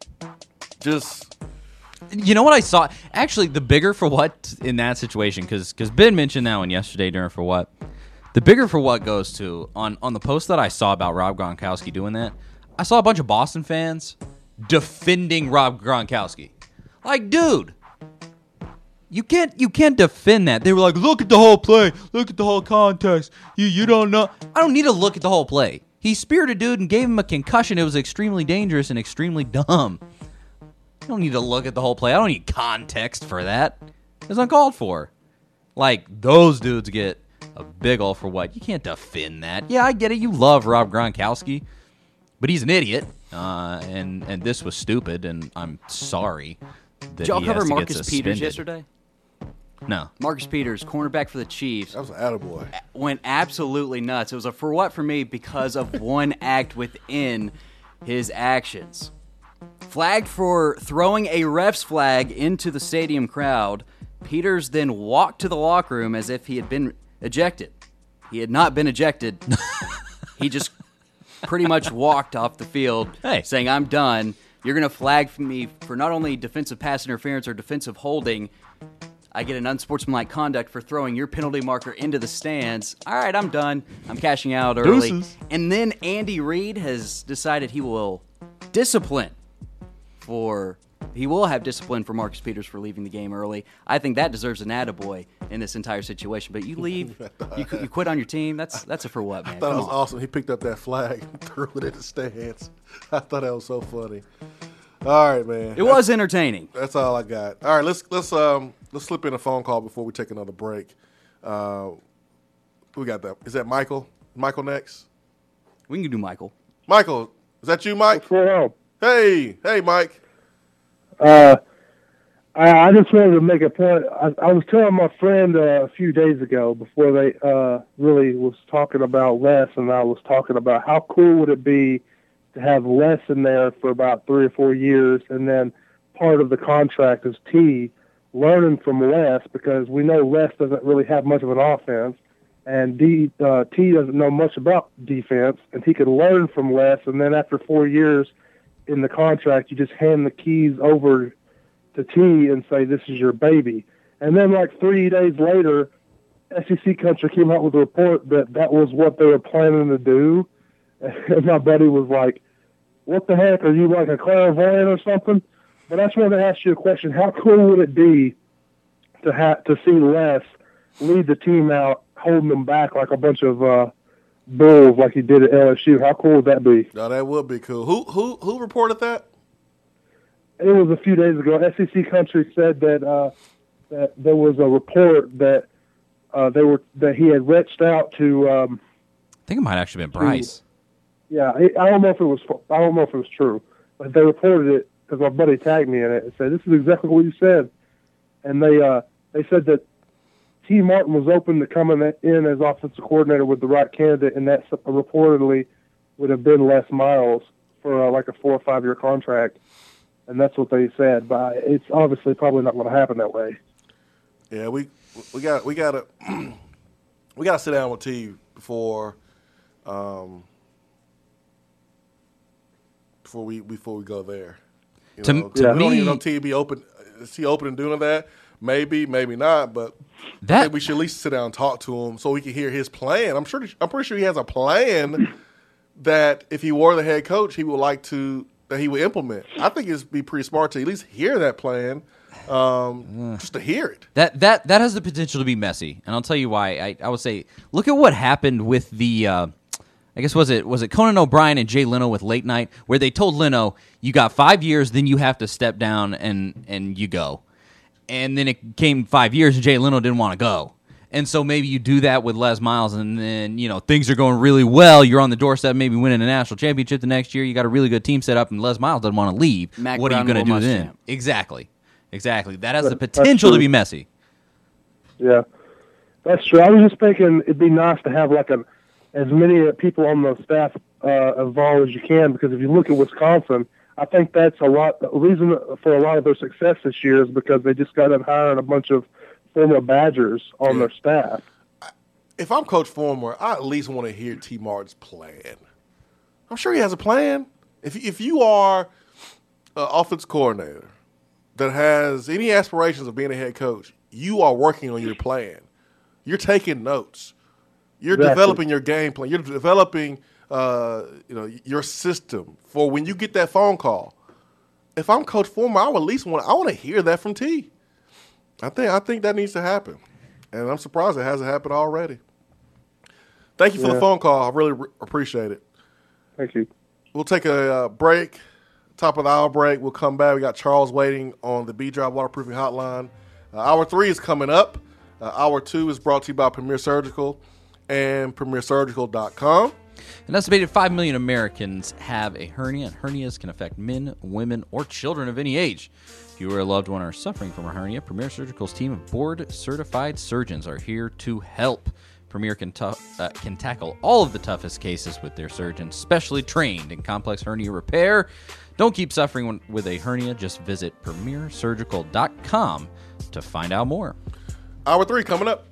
S3: Just,
S5: you know what I saw? Actually, the bigger for what in that situation, because because Ben mentioned that one yesterday during for what. The bigger for what goes to on on the post that I saw about Rob Gronkowski doing that. I saw a bunch of Boston fans defending Rob Gronkowski. Like, dude, you can't you can't defend that. They were like, look at the whole play, look at the whole context. You you don't know. I don't need to look at the whole play. He speared a dude and gave him a concussion. It was extremely dangerous and extremely dumb. I don't need to look at the whole play. I don't need context for that. It's uncalled for. Like, those dudes get a big ol' for what? You can't defend that. Yeah, I get it. You love Rob Gronkowski, but he's an idiot, uh, and and this was stupid, and I'm sorry that
S4: Did y'all
S5: he
S4: cover
S5: has to
S4: Marcus
S5: get
S4: Peters
S5: suspended.
S4: yesterday?
S5: No.
S4: Marcus Peters, cornerback for the Chiefs.
S3: That was an attaboy.
S4: Went absolutely nuts. It was a for what for me because of one act within his actions. Flagged for throwing a ref's flag into the stadium crowd, Peters then walked to the locker room as if he had been ejected. He had not been ejected. He just pretty much walked off the field
S5: hey.
S4: saying, I'm done. You're going to flag me for not only defensive pass interference or defensive holding. I get an unsportsmanlike conduct for throwing your penalty marker into the stands. All right, I'm done. I'm cashing out early.
S5: Deuces.
S4: And then Andy Reid has decided he will discipline for he will have discipline for Marcus Peters for leaving the game early. I think that deserves an attaboy in this entire situation. But you leave, you, you quit on your team. That's that's a for what, man.
S3: I thought
S4: Come
S3: it was
S4: on.
S3: awesome. He picked up that flag and threw it in the stands. I thought that was so funny. All right, man.
S4: It was entertaining.
S3: That's all I got. All right, let's let's um let's slip in a phone call before we take another break. Uh, we got that. Is that Michael? Michael next?
S4: We can do Michael.
S3: Michael, is that you, Mike?
S6: What's going on?
S3: Hey, hey, Mike.
S6: Uh, I, I just wanted to make a point. I, I was telling my friend uh, a few days ago before they uh, really was talking about Les, and I was talking about how cool would it be to have Les in there for about three or four years, and then part of the contract is T learning from Les, because we know Les doesn't really have much of an offense, and D, uh, T doesn't know much about defense, and he could learn from Les, and then after four years in the contract, you just hand the keys over to T and say, this is your baby. And then like three days later, S E C Country came out with a report that that was what they were planning to do. And my buddy was like, what the heck? Are you like a clairvoyant or something? But I just wanted to ask you a question. How cool would it be to have to see Les lead the team out, holding them back like a bunch of uh, bulls like he did at L S U? How cool would that be?
S3: No, that would be cool. Who who who reported that?
S6: It was a few days ago. S E C Country said that uh, that there was a report that uh, they were that he had reached out to. Um,
S5: I think it might have actually been Bryce.
S6: To, yeah, I don't know if it was. I don't know if it was true, but they reported it because my buddy tagged me in it and said, "This is exactly what you said." And they uh, they said that T. Martin was open to coming in as offensive coordinator with the right candidate, and that reportedly would have been Les Miles for uh, like a four or five year contract. And that's what they said, but it's obviously probably not going to happen that way.
S3: Yeah, we we got we got to we got to sit down with T before um, before we before we go there. You
S5: to
S3: know,
S5: to
S3: we
S5: me,
S3: don't even know T be open. Is he open and doing that? Maybe, maybe not. But
S5: that
S3: I think we should at least sit down and talk to him so we can hear his plan. I'm sure. I'm pretty sure he has a plan that if he were the head coach, he would like to. That he would implement. I think it'd be pretty smart to at least hear that plan, um, just to hear it.
S5: That that that has the potential to be messy, and I'll tell you why. I, I would say, look at what happened with the, uh, I guess was it was it Conan O'Brien and Jay Leno with Late Night, where they told Leno, you got five years, then you have to step down and and you go, and then it came five years, and Jay Leno didn't want to go. And so maybe you do that with Les Miles, and then, you know, things are going really well. You're on the doorstep, maybe winning a national championship the next year. You got a really good team set up, and Les Miles doesn't want to leave.
S4: Mac
S5: what
S4: Brown
S5: are you going to do then?
S4: Muschamp.
S5: Exactly. Exactly. That has
S6: That-
S5: the
S6: that's
S5: potential to
S6: true.
S5: be messy.
S6: Yeah, that's true. I was just thinking it'd be nice to have like a as many people on the staff uh, involved as you can, because if you look at Wisconsin, I think that's a lot. The reason for a lot of their success this year is because they just got done hiring a bunch of former Badgers on their staff.
S3: If I'm Coach Former, I at least want to hear T. Martin's plan. I'm sure he has a plan. If if you are an offense coordinator that has any aspirations of being a head coach, you are working on your plan. You're taking notes. You're
S6: Exactly.
S3: developing your game plan. You're developing, uh, you know, your system for when you get that phone call. If I'm Coach Former, I would at least want I want to hear that from T. I think I think that needs to happen, and I'm surprised it hasn't happened already. Thank you for
S6: Yeah.
S3: the phone call. I really re- appreciate it.
S6: Thank you.
S3: We'll take a uh, break, top of the hour break. We'll come back. We got Charles waiting on the B-Drive Waterproofing Hotline. Uh, hour three is coming up. Uh, hour two is brought to you by Premier Surgical and premier surgical dot com.
S5: An estimated five million Americans have a hernia, and hernias can affect men, women, or children of any age. If you or a loved one are suffering from a hernia, Premier Surgical's team of board-certified surgeons are here to help. Premier can, tu- uh, can tackle all of the toughest cases with their surgeons, specially trained in complex hernia repair. Don't keep suffering when, with a hernia. Just visit premier surgical dot com to find out more.
S3: Hour three coming up.